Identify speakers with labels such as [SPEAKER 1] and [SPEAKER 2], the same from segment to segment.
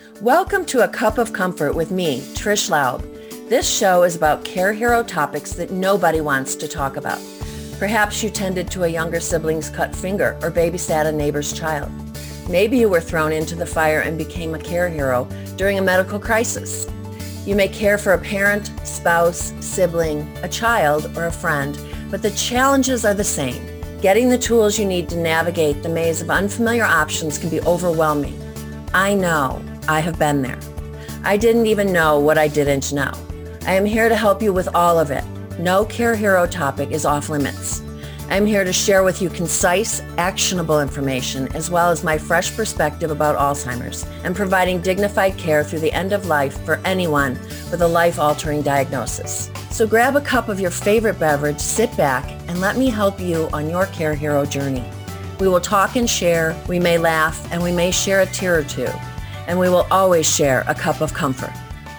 [SPEAKER 1] Welcome to A Cup of Comfort with me, Trish Laub. This show is about care hero topics that nobody wants to talk about. Perhaps you tended to a younger sibling's cut finger or babysat a neighbor's child. Maybe you were thrown into the fire and became a care hero during a medical crisis. You may care for a parent, spouse, sibling, a child, or a friend, but the challenges are the same. Getting the tools you need to navigate the maze of unfamiliar options can be overwhelming. I know. I have been there. I didn't even know what I didn't know. I am here to help you with all of it. No care hero topic is off limits. I'm here to share with you concise, actionable information, as well as my fresh perspective about Alzheimer's and providing dignified care through the end of life for anyone with a life-altering diagnosis. So grab a cup of your favorite beverage, sit back, and let me help you on your care hero journey. We will talk and share, we may laugh, and we may share a tear or two. And we will always share a cup of comfort.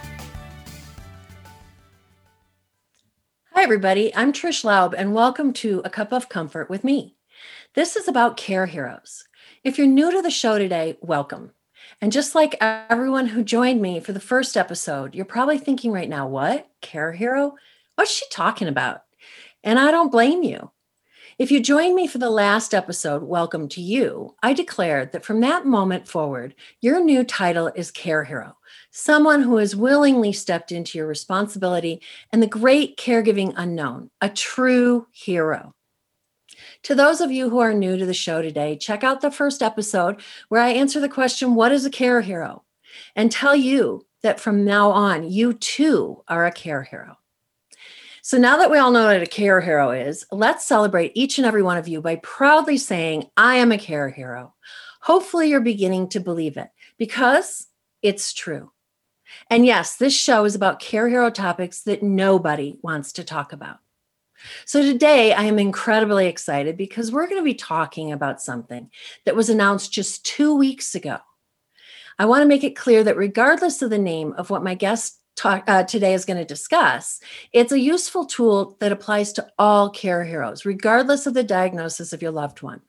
[SPEAKER 1] Hi, everybody. I'm Trish Laub, and welcome to A Cup of Comfort with me. This is about care heroes. If you're new to the show today, welcome. And just like everyone who joined me for the first episode, you're probably thinking right now, what? Care hero? What's she talking about? And I don't blame you. If you joined me for the last episode, welcome to you. I declared that from that moment forward, your new title is Care Hero, someone who has willingly stepped into your responsibility and the great caregiving unknown, a true hero. To those of you who are new to the show today, check out the first episode where I answer the question, what is a care hero? And tell you that from now on, you too are a care hero. So now that we all know what a care hero is, let's celebrate each and every one of you by proudly saying, I am a care hero. Hopefully you're beginning to believe it because it's true. And yes, this show is about care hero topics that nobody wants to talk about. So today I am incredibly excited because we're going to be talking about something that was announced just 2 weeks ago. I want to make it clear that regardless of the name of what my guest today is going to discuss, it's a useful tool that applies to all care heroes, regardless of the diagnosis of your loved one.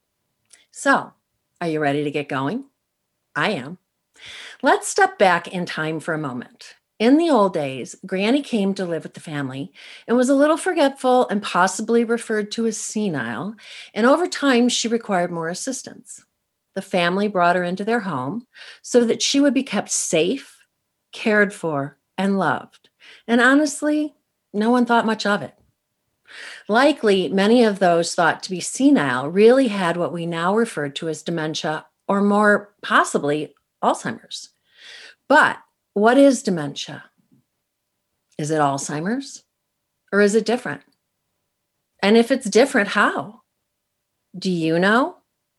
[SPEAKER 1] So, are you ready to get going? I am. Let's step back in time for a moment. In the old days, Granny came to live with the family and was a little forgetful and possibly referred to as senile, and over time, she required more assistance. The family brought her into their home so that she would be kept safe, cared for, and loved. And honestly, no one thought much of it. Likely, many of those thought to be senile really had what we now refer to as dementia, or more possibly Alzheimer's. But what is dementia? Is it Alzheimer's? Or is it different? And if it's different, how? Do you know?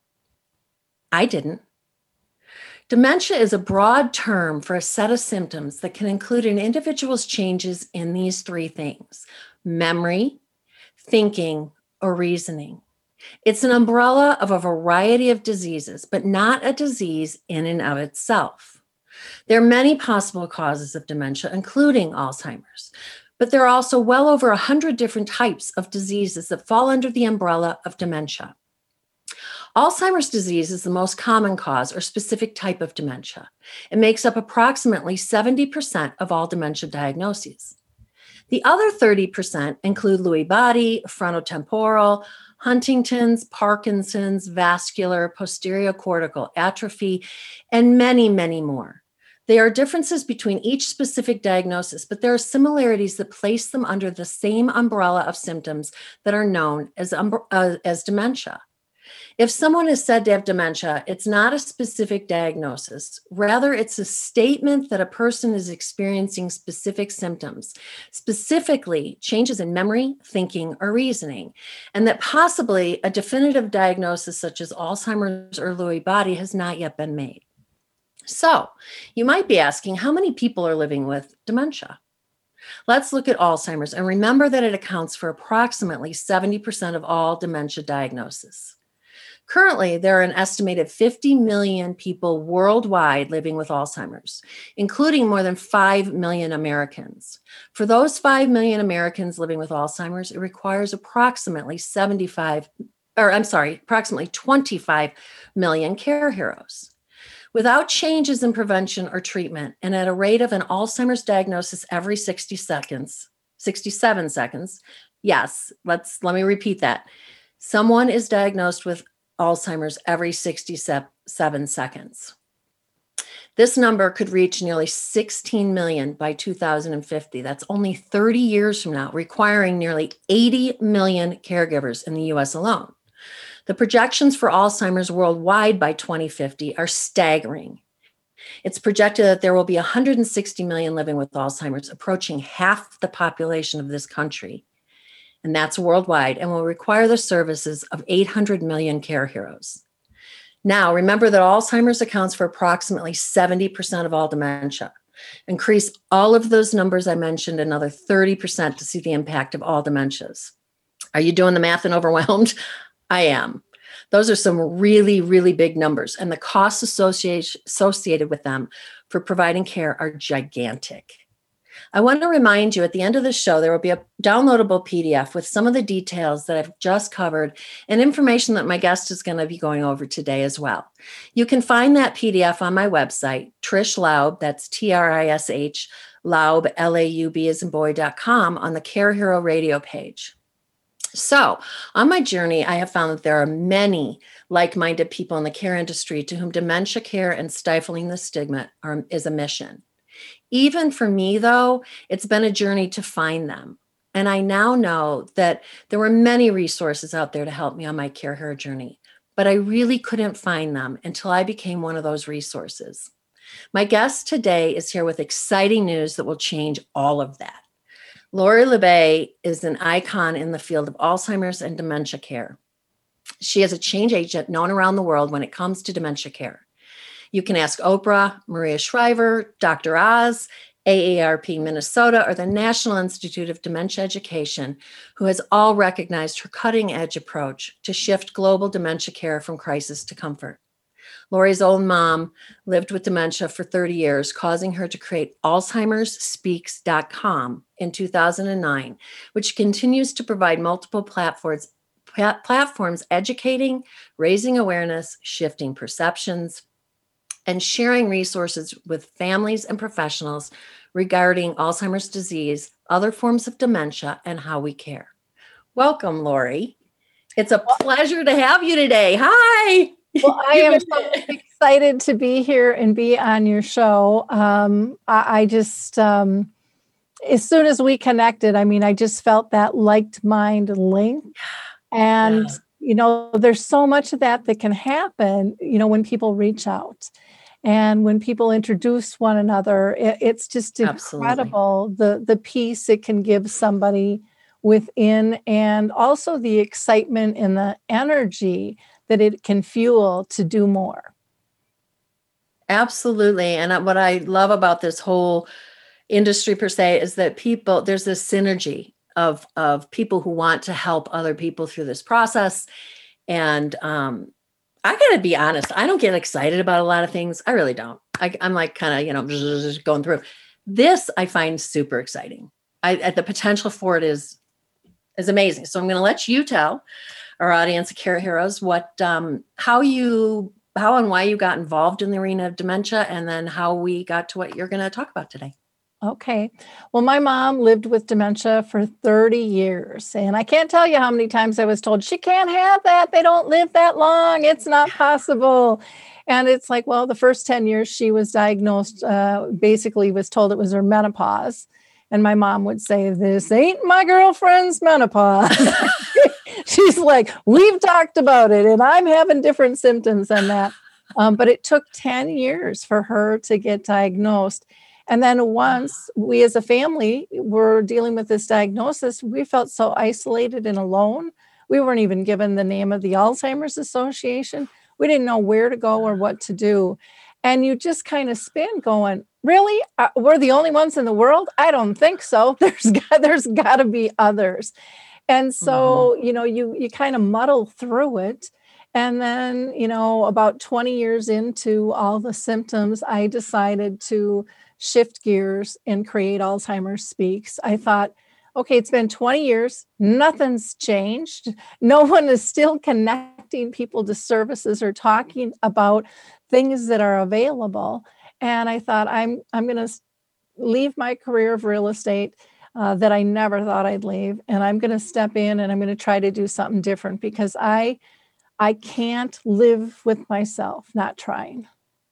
[SPEAKER 1] I didn't. Dementia is a broad term for a set of symptoms that can include an individual's changes in these three things: memory, thinking, or reasoning. It's an umbrella of a variety of diseases, but not a disease in and of itself. There are many possible causes of dementia, including Alzheimer's, but there are also well over 100 different types of diseases that fall under the umbrella of dementia. Alzheimer's disease is the most common cause or specific type of dementia. It makes up approximately 70% of all dementia diagnoses. The other 30% include Lewy body, frontotemporal, Huntington's, Parkinson's, vascular, posterior cortical atrophy, and many, many more. There are differences between each specific diagnosis, but there are similarities that place them under the same umbrella of symptoms that are known as dementia. If someone is said to have dementia, it's not a specific diagnosis. Rather, it's a statement that a person is experiencing specific symptoms, specifically changes in memory, thinking, or reasoning, and that possibly a definitive diagnosis such as Alzheimer's or Lewy body has not yet been made. So, you might be asking, how many people are living with dementia? Let's look at Alzheimer's and remember that it accounts for approximately 70% of all dementia diagnoses. Currently, there are an estimated 50 million people worldwide living with Alzheimer's, including more than 5 million Americans. For those 5 million Americans living with Alzheimer's, it requires approximately 25 million care heroes. Without changes in prevention or treatment, and at a rate of an Alzheimer's diagnosis every 67 seconds, yes, let me repeat that. Someone is diagnosed with Alzheimer's every 67 seconds. This number could reach nearly 16 million by 2050. That's only 30 years from now, requiring nearly 80 million caregivers in the US alone. The projections for Alzheimer's worldwide by 2050 are staggering. It's projected that there will be 160 million living with Alzheimer's, approaching half the population of this country. And that's worldwide, and will require the services of 800 million care heroes. Now, remember that Alzheimer's accounts for approximately 70% of all dementia. Increase all of those numbers I mentioned another 30% to see the impact of all dementias. Are you doing the math and overwhelmed? I am. Those are some really, really big numbers, and the costs associated with them for providing care are gigantic. I want to remind you at the end of the show, there will be a downloadable PDF with some of the details that I've just covered and information that my guest is going to be going over today as well. You can find that PDF on my website, Trish Laub, that's TRISH, Laub, LAUB as in boy.com, on the Care Hero radio page. So on my journey, I have found that there are many like-minded people in the care industry to whom dementia care and stifling the stigma is a mission. Even for me, though, it's been a journey to find them. And I now know that there were many resources out there to help me on my care hero journey, but I really couldn't find them until I became one of those resources. My guest today is here with exciting news that will change all of that. Lori La Bey is an icon in the field of Alzheimer's and dementia care. She is a change agent known around the world when it comes to dementia care. You can ask Oprah, Maria Shriver, Dr. Oz, AARP Minnesota, or the National Institute of Dementia Education, who has all recognized her cutting-edge approach to shift global dementia care from crisis to comfort. Lori's own mom lived with dementia for 30 years, causing her to create AlzheimersSpeaks.com in 2009, which continues to provide multiple platforms educating, raising awareness, shifting perceptions, and sharing resources with families and professionals regarding Alzheimer's disease, other forms of dementia, and how we care. Welcome, Lori. It's a pleasure to have you today. Hi.
[SPEAKER 2] Well, I am so excited to be here and be on your show. I just, as soon as we connected, I just felt that liked mind link. And, there's so much of that can happen, when people reach out and when people introduce one another. It's just incredible, the peace it can give somebody within, and also the excitement and the energy that it can fuel to do more.
[SPEAKER 1] Absolutely. And what I love about this whole industry per se is that there's this synergy of people who want to help other people through this process. And I got to be honest, I don't get excited about a lot of things. I really don't. I'm like kind of, just going through. This I find super exciting. The potential for it is amazing. So I'm going to let you tell our audience of Care Heroes how and why you got involved in the arena of dementia, and then how we got to what you're going to talk about today.
[SPEAKER 2] Okay. Well, my mom lived with dementia for 30 years, and I can't tell you how many times I was told, she can't have that. They don't live that long. It's not possible. And it's like, well, the first 10 years she was diagnosed, basically was told it was her menopause. And my mom would say, this ain't my girlfriend's menopause. She's like, we've talked about it and I'm having different symptoms than that. But it took 10 years for her to get diagnosed. And then once we as a family were dealing with this diagnosis, we felt so isolated and alone. We weren't even given the name of the Alzheimer's Association. We didn't know where to go or what to do. And you just kind of spin going, really? We're the only ones in the world? I don't think so. There's got to be others. And so, you kind of muddle through it. And then, about 20 years into all the symptoms, I decided to shift gears and create Alzheimer's Speaks. I thought, okay, it's been 20 years. Nothing's changed. No one is still connected connecting people to services or talking about things that are available. And I thought, I'm going to leave my career of real estate that I never thought I'd leave. And I'm going to step in and I'm going to try to do something different because I can't live with myself not trying.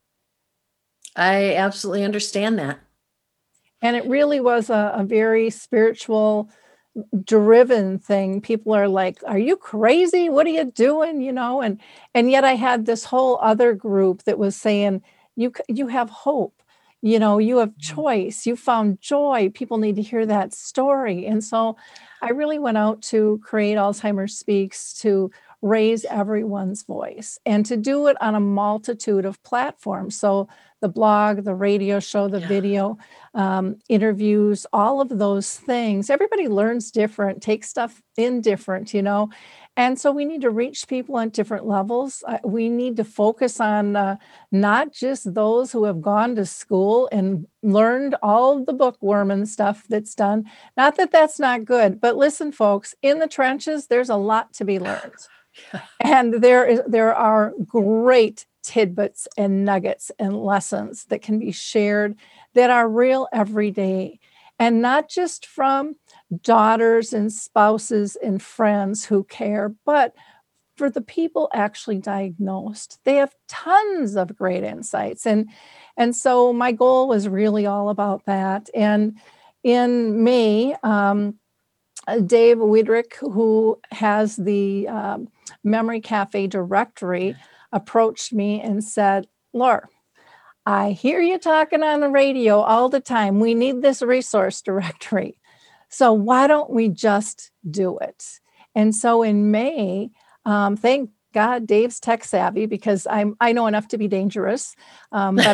[SPEAKER 1] I absolutely understand that.
[SPEAKER 2] And it really was a very spiritual driven thing. People are like, are you crazy? What are you doing? And yet I had this whole other group that was saying, you have hope. You have choice. You found joy. People need to hear that story. And so I really went out to create Alzheimer's Speaks to raise everyone's voice and to do it on a multitude of platforms. So the blog, the radio show, the video, interviews, all of those things. Everybody learns different, takes stuff in different, And so we need to reach people on different levels. We need to focus on not just those who have gone to school and learned all the bookworm and stuff that's done. Not that that's not good, but listen, folks, in the trenches, there's a lot to be learned. And there are great tidbits and nuggets and lessons that can be shared that are real every day. And not just from daughters and spouses and friends who care, but for the people actually diagnosed. They have tons of great insights. And so my goal was really all about that. And in May, Dave Wiedrich, who has the Memory Cafe directory, approached me and said, Laura, I hear you talking on the radio all the time. We need this resource directory. So why don't we just do it? And so in May, thank God Dave's tech savvy because I know enough to be dangerous, but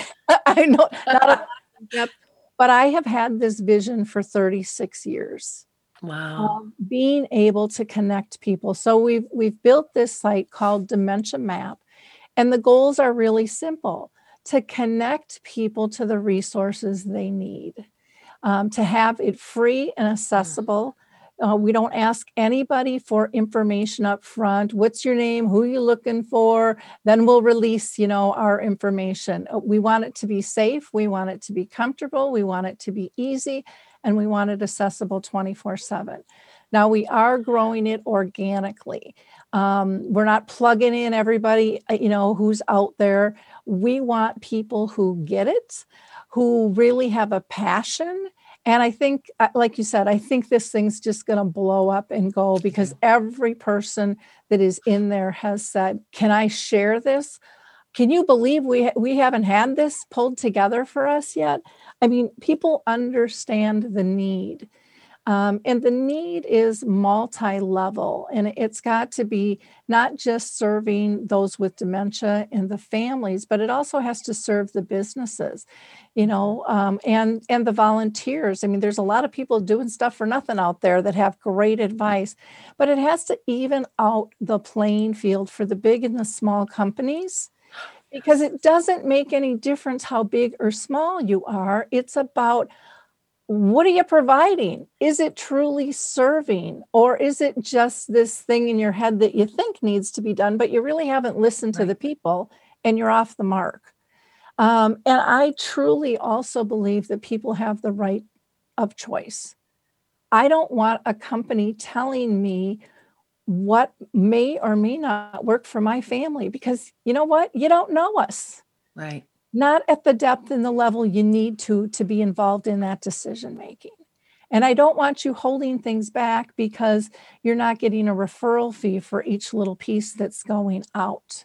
[SPEAKER 2] I know not a depth, but I have had this vision for 36 years.
[SPEAKER 1] Wow.
[SPEAKER 2] Being able to connect people. So we've built this site called Dementia Map, and the goals are really simple: to connect people to the resources they need, to have it free and accessible. We don't ask anybody for information up front. What's your name? Who are you looking for? Then we'll release, our information. We want it to be safe. We want it to be comfortable. We want it to be easy. And we want it accessible 24/7. Now, we are growing it organically. We're not plugging in everybody, who's out there. We want people who get it, who really have a passion. And I think, like you said, I think this thing's just going to blow up and go because every person that is in there has said, can I share this? Can you believe we haven't had this pulled together for us yet? I mean, people understand the need. And the need is multi-level, and it's got to be not just serving those with dementia and the families, but it also has to serve the businesses, and the volunteers. I mean, there's a lot of people doing stuff for nothing out there that have great advice, but it has to even out the playing field for the big and the small companies. Because it doesn't make any difference how big or small you are. It's about, what are you providing? Is it truly serving? Or is it just this thing in your head that you think needs to be done, but you really haven't listened to the people and you're off the mark? And I truly also believe that people have the right of choice. I don't want a company telling me what may or may not work for my family, because you know what? You don't know us.
[SPEAKER 1] Right.
[SPEAKER 2] Not at the depth and the level you need to be involved in that decision making. And I don't want you holding things back because you're not getting a referral fee for each little piece that's going out.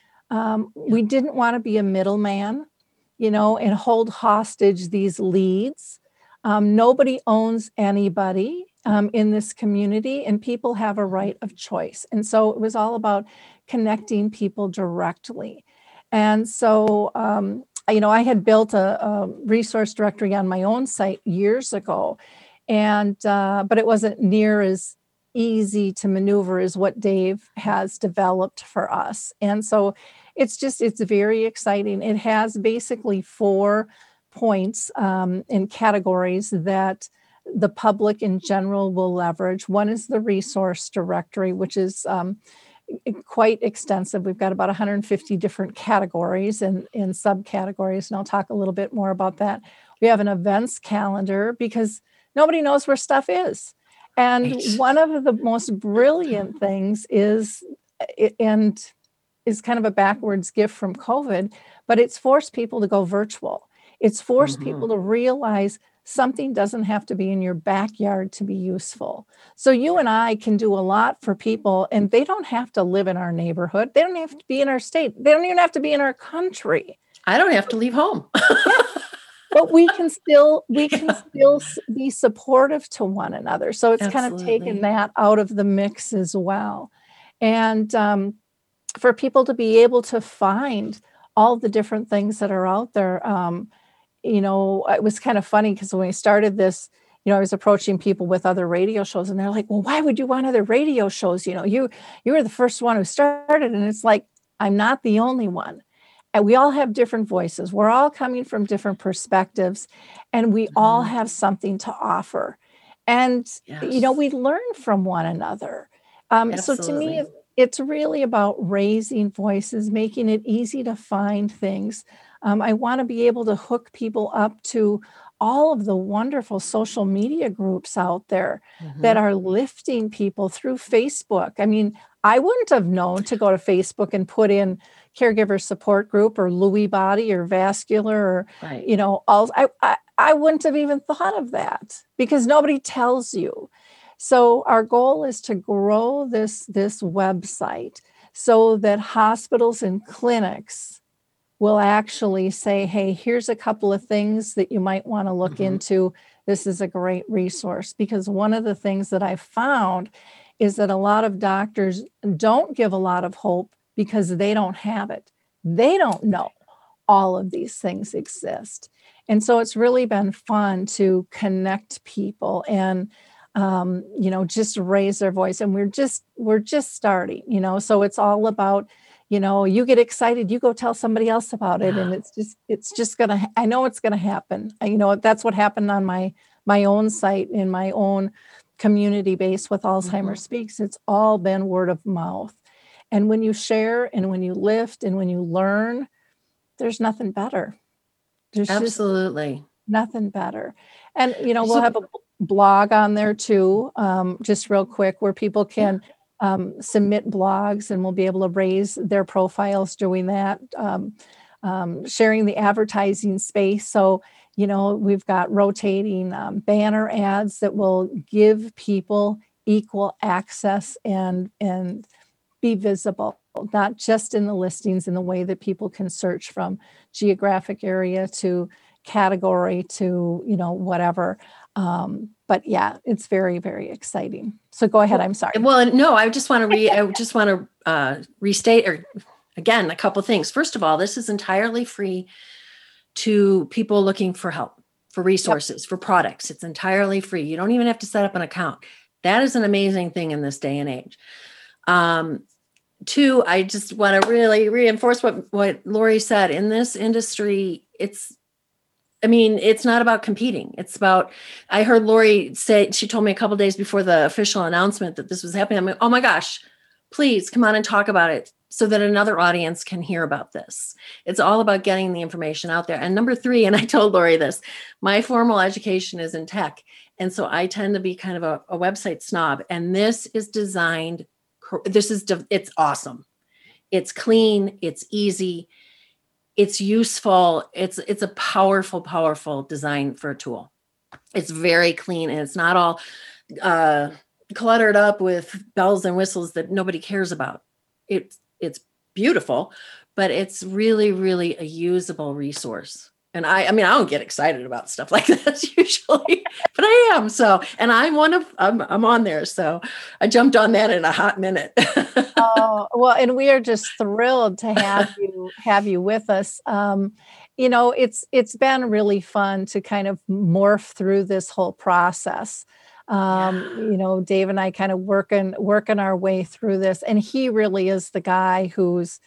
[SPEAKER 2] We didn't want to be a middleman, and hold hostage these leads. Nobody owns anybody in this community, and people have a right of choice. And so it was all about connecting people directly. And so, I had built a resource directory on my own site years ago, but it wasn't near as easy to maneuver as what Dave has developed for us. And so it's very exciting. It has basically 4 points in categories that the public in general will leverage. One is the resource directory, which is quite extensive. We've got about 150 different categories and subcategories, and I'll talk a little bit more about that. We have an events calendar because nobody knows where stuff is. And one of the most brilliant things is, and is kind of a backwards gift from COVID, but it's forced people to go virtual. It's forced people to realize something doesn't have to be in your backyard to be useful. So you and I can do a lot for people, and they don't have to live in our neighborhood. They don't have to be in our state. They don't even have to be in our country.
[SPEAKER 1] I don't have to leave home.
[SPEAKER 2] But we can still be supportive to one another. So it's kind of taken that out of the mix as well. And for people to be able to find all the different things that are out there, it was kind of funny because when we started this, I was approaching people with other radio shows, and they're like, well, why would you want other radio shows? You were the first one who started. And it's like, I'm not the only one. And we all have different voices. We're all coming from different perspectives, and we all have something to offer. And, we learn from one another. So to me, it's really about raising voices, making it easy to find things. I want to be able to hook people up to all of the wonderful social media groups out there that are lifting people through Facebook. I mean, I wouldn't have known to go to Facebook and put in caregiver support group or Lewy body or vascular or, all. I wouldn't have even thought of that because nobody tells you. So our goal is to grow this website so that hospitals and clinics will actually say, hey, here's a couple of things that you might want to look into. This is a great resource. Because one of the things that I've found is that a lot of doctors don't give a lot of hope because they don't have it. They don't know all of these things exist. And so it's really been fun to connect people and just raise their voice. And we're just starting, so it's all about, you get excited, you go tell somebody else about it. And it's just I know it's going to happen. That's what happened on my own site in my own community base with Alzheimer's Speaks. It's all been word of mouth. And when you share and when you lift and when you learn, there's nothing better. There's
[SPEAKER 1] absolutely
[SPEAKER 2] nothing better. And, we'll have a blog on there too, just real quick, where people can submit blogs, and we'll be able to raise their profiles doing that, sharing the advertising space. So, we've got rotating banner ads that will give people equal access and be visible, not just in the listings in the way that people can search from geographic area to category to, whatever. But yeah, it's very, very exciting. So go ahead. I'm sorry.
[SPEAKER 1] Well, no, I just want to restate again, a couple of things. First of all, this is entirely free to people looking for help, for resources, for products. It's entirely free. You don't even have to set up an account. That is an amazing thing in this day and age. Two, I just want to really reinforce what Lori said. In this industry, it's not about competing. It's about, I heard Lori say, she told me a couple of days before the official announcement that this was happening. I'm like, oh my gosh, please come on and talk about it so that another audience can hear about this. It's all about getting the information out there. And number three, and I told Lori this, my formal education is in tech. And so I tend to be kind of a website snob. And this is designed, it's awesome. It's clean, it's easy, it's useful. It's a powerful, powerful design for a tool. It's very clean, and it's not all cluttered up with bells and whistles that nobody cares about. It's beautiful, but it's really, really a usable resource. And I don't get excited about stuff like this usually, but I am. So, and I'm on there. So I jumped on that in a hot minute.
[SPEAKER 2] Oh, well, and we are just thrilled to have you with us. It's been really fun to kind of morph through this whole process. Dave and I kind of working our way through this, and he really is the guy who's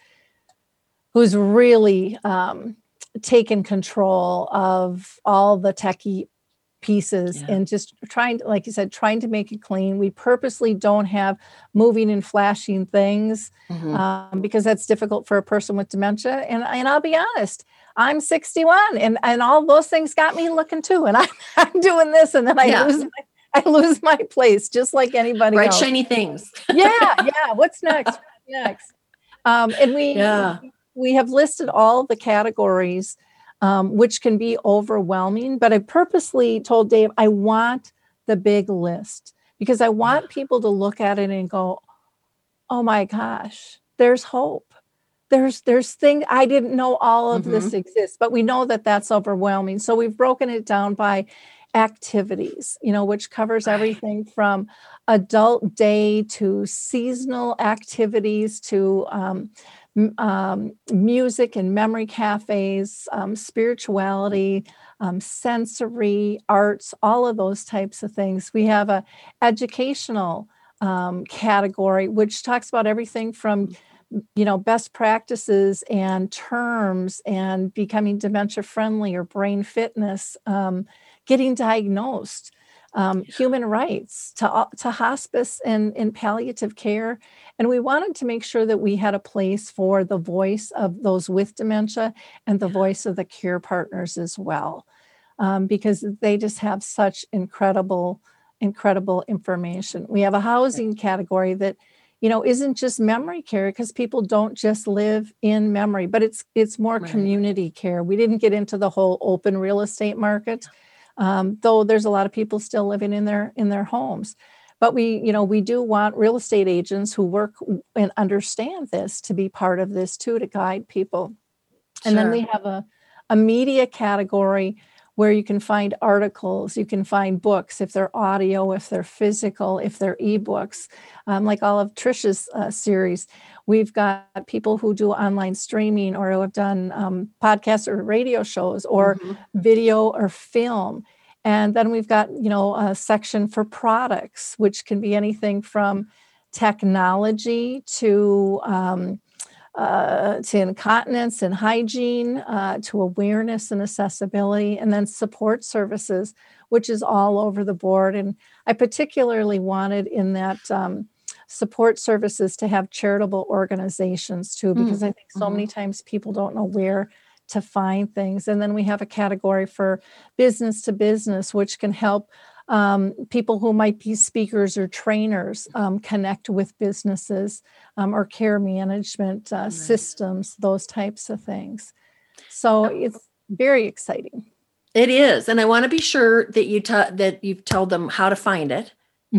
[SPEAKER 2] really taken control of all the techie pieces,
[SPEAKER 1] Yeah.
[SPEAKER 2] and just trying to, like you said, trying to make it clean. We purposely don't have moving and flashing things because that's difficult for a person with dementia. And I'll be honest, I'm 61 and all those things got me looking too. And I'm doing this, and then I lose my place just like anybody
[SPEAKER 1] Bright,
[SPEAKER 2] else.
[SPEAKER 1] shiny things.
[SPEAKER 2] Yeah. What's next? And we have listed all the categories, which can be overwhelming. But I purposely told Dave, I want the big list because I want people to look at it and go, oh my gosh, there's hope. There's things I didn't know all of this exists, but we know that that's overwhelming. So we've broken it down by activities, which covers everything from adult day to seasonal activities to music and memory cafes, spirituality, sensory arts, all of those types of things. We have a educational category, which talks about everything from best practices and terms and becoming dementia friendly or brain fitness, getting diagnosed, human rights to hospice and palliative care. And we wanted to make sure that we had a place for the voice of those with dementia and the voice of the care partners as well, because they just have such incredible information. We have a housing category that isn't just memory care, because people don't just live in memory, but it's more community care. We didn't get into the whole open real estate market, though there's a lot of people still living in their homes. But we do want real estate agents who work and understand this to be part of this too, to guide people. And then we have a media category where you can find articles, you can find books, if they're audio, if they're physical, if they're ebooks, like all of Trisha's series. We've got people who do online streaming or who have done podcasts or radio shows or video or film. And then we've got, a section for products, which can be anything from technology to incontinence and hygiene, to awareness and accessibility, and then support services, which is all over the board. And I particularly wanted in that support services to have charitable organizations too, because I think so many times people don't know where to find things. And then we have a category for business to business, which can help people who might be speakers or trainers connect with businesses or care management systems, those types of things. So it's very exciting.
[SPEAKER 1] It is. And I want to be sure that that you've told them how to find it.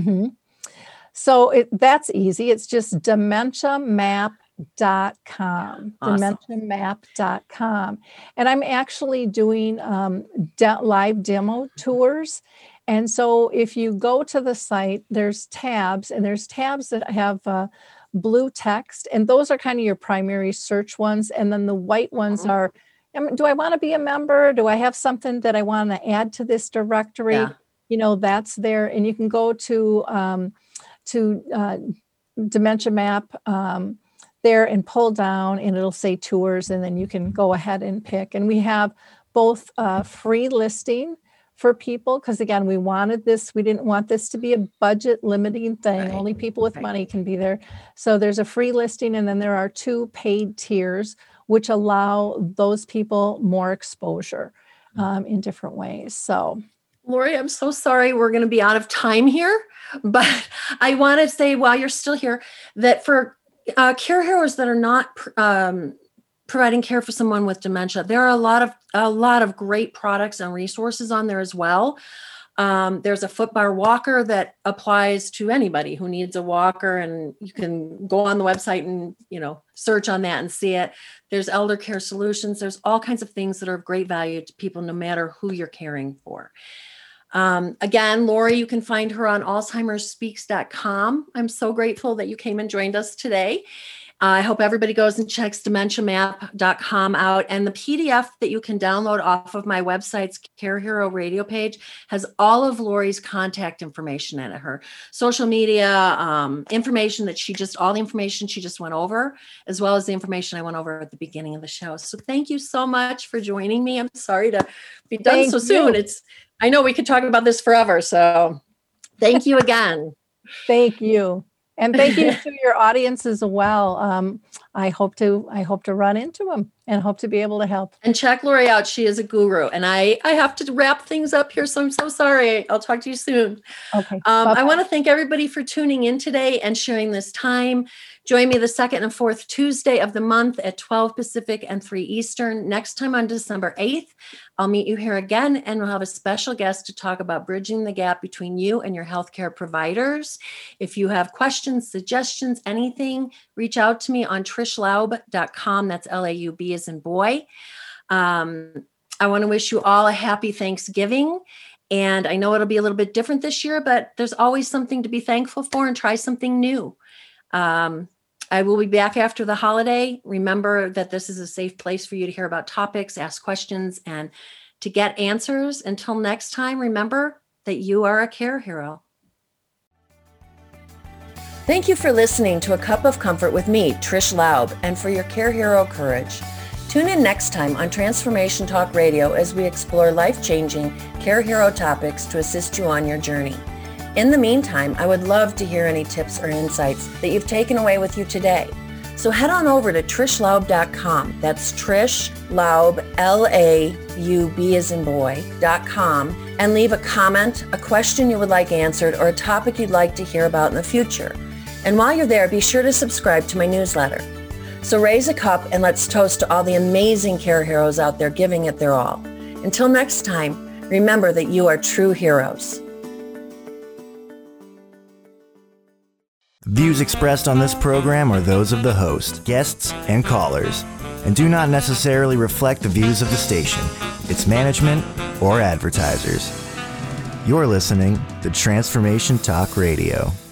[SPEAKER 2] So that's easy. It's just dementiamap.com.
[SPEAKER 1] Awesome.
[SPEAKER 2] Dementiamap.com. And I'm actually doing live demo tours. And so if you go to the site, there's tabs that have blue text, and those are kind of your primary search ones. And then the white ones are, do I want to be a member? Do I have something that I want to add to this directory? That's there. And you can go to Dementia Map there and pull down, and it'll say tours, and then you can go ahead and pick. And we have both free listing for people, because again, we didn't want this to be a budget limiting thing. Only people with money can be there. So there's a free listing, and then there are 2 paid tiers, which allow those people more exposure in different ways. So
[SPEAKER 1] Lori, I'm so sorry we're going to be out of time here, but I want to say while you're still here that for care heroes that are not providing care for someone with dementia, there are a lot of great products and resources on there as well. There's a foot bar walker that applies to anybody who needs a walker, and you can go on the website and search on that and see it. There's elder care solutions. There's all kinds of things that are of great value to people, no matter who you're caring for. Again, Lori, you can find her on alzheimersspeaks.com. I'm so grateful that you came and joined us today. I hope everybody goes and checks dementiamap.com out. And the PDF that you can download off of my website's Care Hero radio page has all of Lori's contact information in it, her social media information all the information she just went over, as well as the information I went over at the beginning of the show. So thank you so much for joining me. I'm sorry to be done so soon. I know we could talk about this forever. So thank you again.
[SPEAKER 2] Thank you. And thank you to your audience as well. I hope to run into them and hope to be able to help.
[SPEAKER 1] And check Lori out. She is a guru. And I have to wrap things up here, so I'm so sorry. I'll talk to you soon.
[SPEAKER 2] Okay.
[SPEAKER 1] I want to thank everybody for tuning in today and sharing this time. Join me the second and fourth Tuesday of the month at 12 Pacific and 3 Eastern. Next time on December 8th, I'll meet you here again, and we'll have a special guest to talk about bridging the gap between you and your healthcare providers. If you have questions, suggestions, anything, reach out to me on trishlaub.com. That's Laub as in boy. I want to wish you all a happy Thanksgiving. And I know it'll be a little bit different this year, but there's always something to be thankful for, and try something new. I will be back after the holiday. Remember that this is a safe place for you to hear about topics, ask questions, and to get answers. Until next time, remember that you are a care hero. Thank you for listening to A Cup of Comfort with me, Trish Laub, and for your care hero courage. Tune in next time on Transformation Talk Radio as we explore life-changing care hero topics to assist you on your journey. In the meantime, I would love to hear any tips or insights that you've taken away with you today. So head on over to trishlaub.com. That's Trish Laub, Laub as in boy.com, and leave a comment, a question you would like answered, or a topic you'd like to hear about in the future. And while you're there, be sure to subscribe to my newsletter. So raise a cup and let's toast to all the amazing care heroes out there giving it their all. Until next time, remember that you are true heroes.
[SPEAKER 3] Views expressed on this program are those of the host, guests, and callers, and do not necessarily reflect the views of the station, its management, or advertisers. You're listening to Transformation Talk Radio.